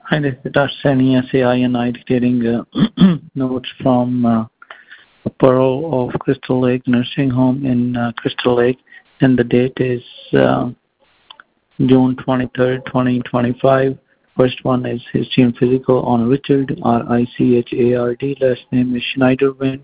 Hi, this is Dr. Sani SAI and I dictating notes from Pearl of Crystal Lake Nursing Home in Crystal Lake, and the date is June 23rd, 2025. First one is history and physical on Richard, Richard. Last name is Schneiderwind,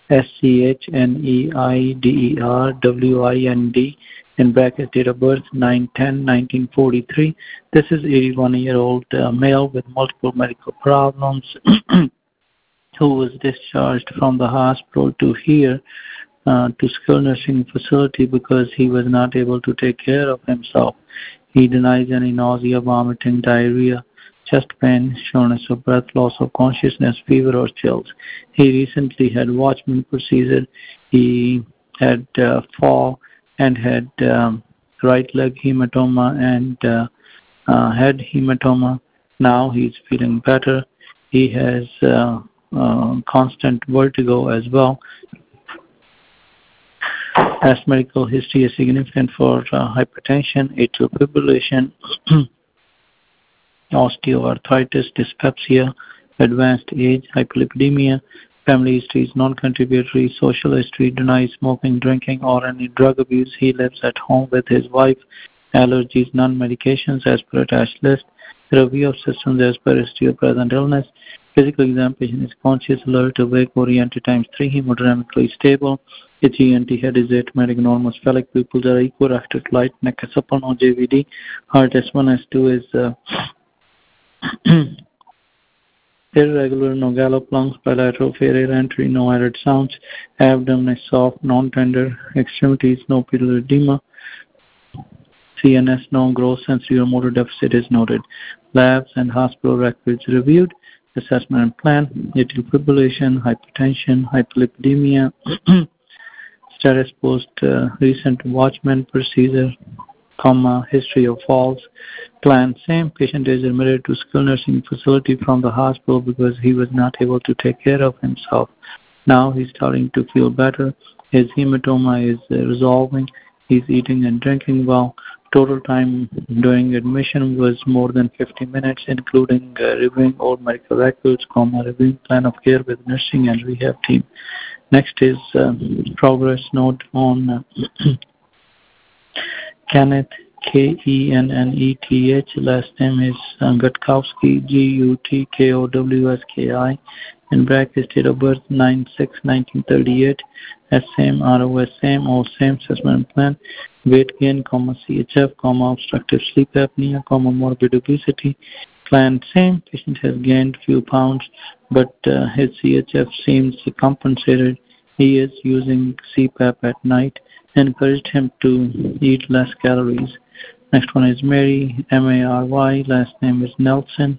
Schneiderwind, in bracket date of birth 9/10/1943. This is 81-year-old male with multiple medical problems who was discharged from the hospital to here to skilled nursing facility because he was not able to take care of himself. He denies any nausea, vomiting, diarrhea, chest pain, shortness of breath, loss of consciousness, fever, or chills. He recently had Watchman procedure. He had fall and had right leg hematoma and head hematoma. Now he's feeling better. He has constant vertigo as well. Past medical history is significant for hypertension, atrial fibrillation, osteoarthritis, dyspepsia, advanced age, hyperlipidemia. Family history is non-contributory. Social history denies smoking, drinking, or any drug abuse. He lives at home with his wife. Allergies, non-medications as per attached list. Review of systems as per history of present illness. Physical examination is conscious, alert, awake, oriented ×3, hemodynamically stable. HENT head is atymatic, normal, sphenic pupils are equal, after light, neck is supple, no JVD. Heart S1, S2 is irregular, no gallop, lungs bilateral, fair air entry, no added sounds. Abdomen is soft, non-tender. Extremities, no pituitary edema. CNS, no gross sensory or motor deficit is noted. Labs and hospital records reviewed. Assessment and plan. Atrial fibrillation, hypertension, hyperlipidemia. Status post recent Watchman procedure, history of falls. Plan same. Patient is admitted to skilled nursing facility from the hospital because he was not able to take care of himself. Now he's starting to feel better. His hematoma is resolving. He's eating and drinking well. Total time during admission was more than 50 minutes, including reviewing all medical records, reviewing plan of care with nursing and rehab team. Next is progress note on Kenneth, Kenneth. Last name is Gutkowski, Gutkowski, in brackets, date of birth 9/6/1938. Same, ROS same, all same, assessment plan. Weight gain, CHF, obstructive sleep apnea, morbid obesity. Plan same. Patient has gained few pounds, but his CHF seems compensated. He is using CPAP at night. Encouraged him to eat less calories. Next one is Mary, Mary. Last name is Nelson,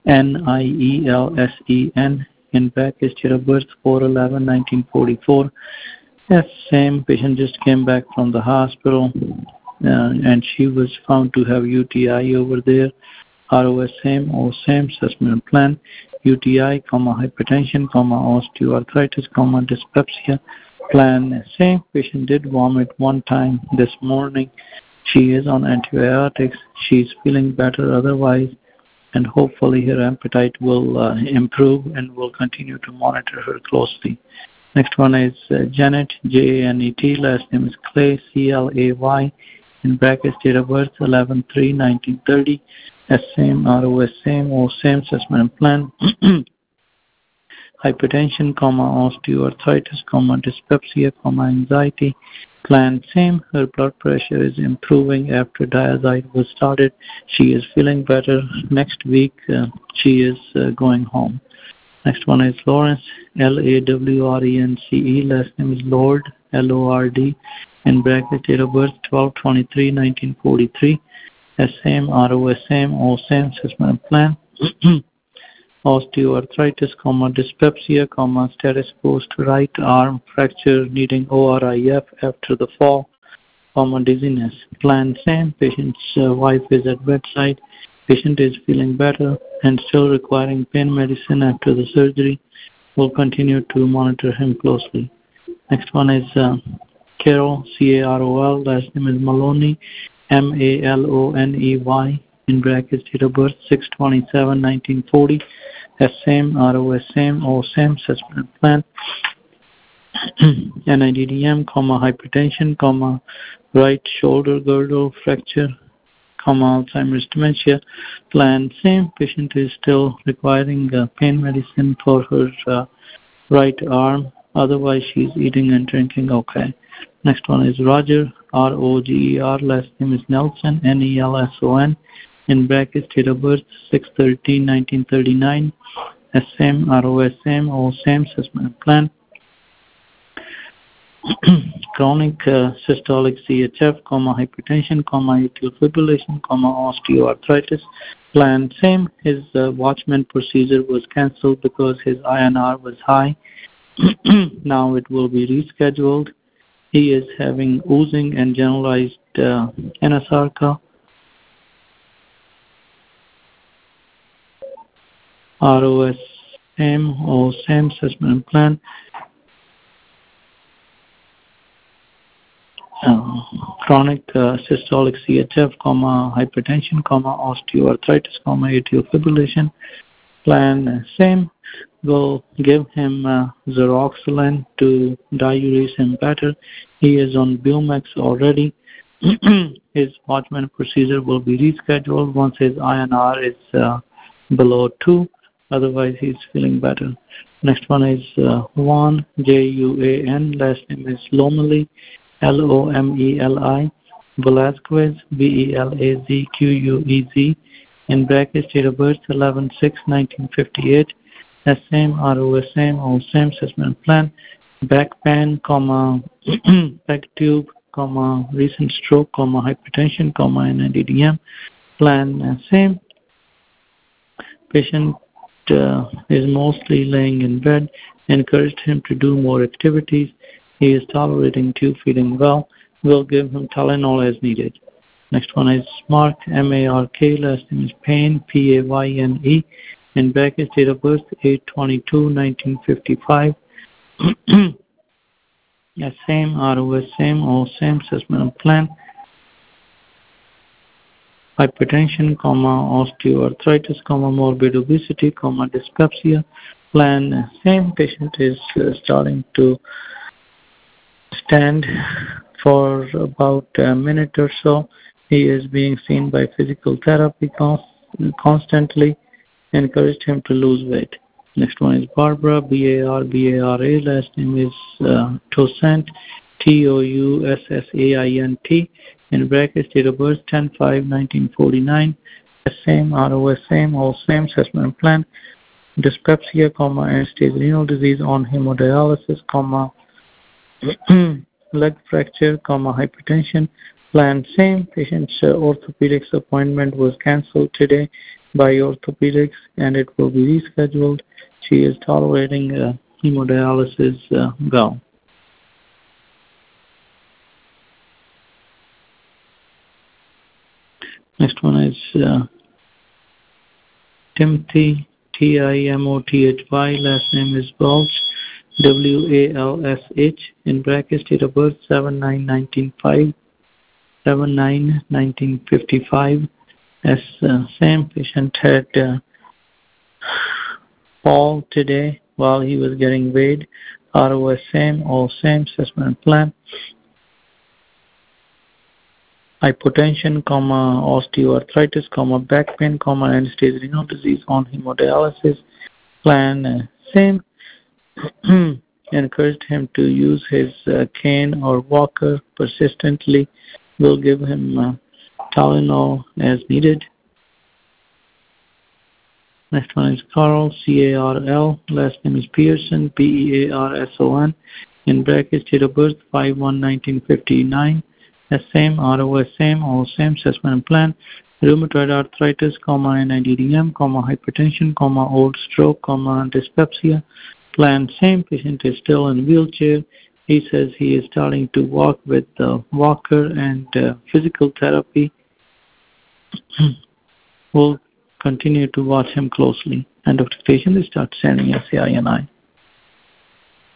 Nielsen. In brackets, date of birth 4/11/1944. Yes, same. Patient just came back from the hospital, and she was found to have UTI over there. ROS same, all same, assessment plan. UTI, hypertension, osteoarthritis, dyspepsia. Plan same. Patient did vomit one time this morning. She is on antibiotics. She's feeling better otherwise, and hopefully her appetite will improve, and we'll continue to monitor her closely. Next one is Janet, Janet. Last name is Clay, Clay. In brackets, date of birth 11/3/1930. Same, ROS same, all same, assessment plan. Hypertension, osteoarthritis, dyspepsia, anxiety. Plan same. Her blood pressure is improving after diazide was started. She is feeling better. Next week, she is going home. Next one is Lawrence, Lawrence. Last name is Lord, Lord. In bracket, date of birth 12/23/1943. Same, ROS same, all same, assessment plan. Osteoarthritis, dyspepsia, status post right arm fracture needing ORIF after the fall, dizziness. Plan same. Patient's wife is at bedside. Patient is feeling better and still requiring pain medicine after the surgery. We'll continue to monitor him closely. Next one is Carol, Carol. Last name is Maloney, Maloney. in brackets, date of birth 6/27/1940, same, ROS same, all same, assessment plan, NIDDM, hypertension, right shoulder girdle fracture, Alzheimer's dementia, plan same. Patient is still requiring pain medicine for her right arm. Otherwise, she's eating and drinking okay. Next one is Roger, ROGER, last name is Nelson, NELSON, in brackets, date of birth 6/13/1939, SM, ROS same, all same, assessment plan. Chronic systolic CHF, hypertension, atrial fibrillation, osteoarthritis, plan same. His Watchman procedure was cancelled because his INR was high. Now it will be rescheduled. He is having oozing and generalized anasarca. ROS same, all same, assessment plan. Chronic systolic CHF, hypertension, osteoarthritis, atrial fibrillation, plan same. We'll give him Zeroxylin to diurese him better. He is on Bumex already. His Watchman procedure will be rescheduled once his INR is below 2. Otherwise, he's feeling better. Next one is Juan, Juan, last name is Lomeli, Lomeli, Velazquez, Belazquez, in brackets, date of birth 11/6/1958, same, ROS same, all same, assessment plan, back pain, back tube, recent stroke, hypertension, NIDDM, plan same. Patient is mostly laying in bed. Encouraged him to do more activities. He is tolerating tube feeding well. We'll give him Tylenol as needed. Next one is Mark, M-A-R-K, last name is Payne, P-A-Y-N-E, in brackets, date of birth 8/22/1955. Same, ROS same, all same, assessment plan. Hypertension, osteoarthritis, morbid obesity, dyspepsia, plan same. Patient is starting to stand for about a minute or so. He is being seen by physical therapy constantly. Encouraged him to lose weight. Next one is Barbara, B-A-R-B-A-R-A, last name is Toussaint, T-O-U-S-S-A-I-N-T, in brackets, date of birth 10/5/1949, same, ROS same, all same, assessment plan, dyspepsia, end-stage renal disease, on hemodialysis, leg fracture, hypertension, plan same. Patient's orthopedics appointment was cancelled today by orthopedics and it will be rescheduled. She is tolerating hemodialysis well. Next one is Timothy, T-I-M-O-T-H-Y, last name is Walsh, W-A-L-S-H, in brackets, date of birth 7/9/1955, same. Patient had fall today while he was getting weighed. ROS same, all same, assessment plan. Hypotension, osteoarthritis, back pain, end-stage renal disease, on hemodialysis, plan same. Encouraged him to use his cane or walker persistently. We'll give him Tylenol as needed. Next one is Carl, C-A-R-L, last name is Pearson, P-E-A-R-S-O-N, in brackets, date of birth 5/1/1959, same, ROS same, all same, assessment plan, rheumatoid arthritis, NIDDM, hypertension, old stroke, dyspepsia, plan same. Patient is still in wheelchair. He says he is starting to walk with the walker and physical therapy. We'll continue to watch him closely. And if the patient is start sending SAINI.